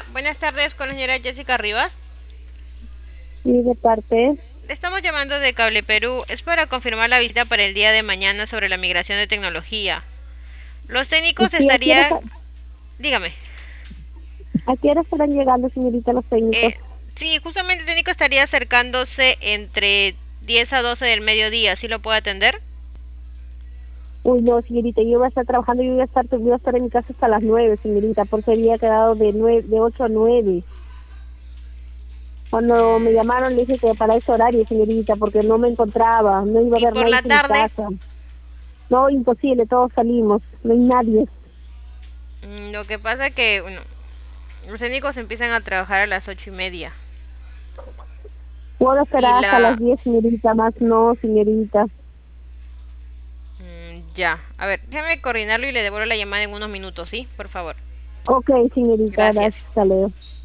Buenas tardes con la señora Jessica Rivas. Sí, de parte. Le estamos llamando de Cable Perú. Es para confirmar la visita para el día de mañana sobre la migración de tecnología. Los técnicos Sí, estarían... Dígame. a qué hora estarán llegando, señorita, los técnicos? Eh, sí, justamente el técnico estaría acercándose entre 10 a 12 del mediodía. ¿Sí lo puede atender? Uy, no, señorita, yo voy a estar trabajando, yo voy a estar en mi casa hasta las 9, señorita, porque había quedado de 8 a 9. Cuando me Mm, llamaron le dije que para ese horario, señorita, porque no me encontraba, no iba a ¿Y haber por nadie la en mi tarde? casa. No, imposible, todos salimos, no hay nadie. Lo que pasa es que, bueno, los técnicos empiezan a trabajar a las 8:30. Puedo Y esperar hasta las la... 10, señorita, más no, señorita. Ya. A ver, déjame coordinarlo y le devuelvo la llamada en unos minutos, ¿sí? Por favor. Ok, señorita, Gracias. gracias, hasta luego.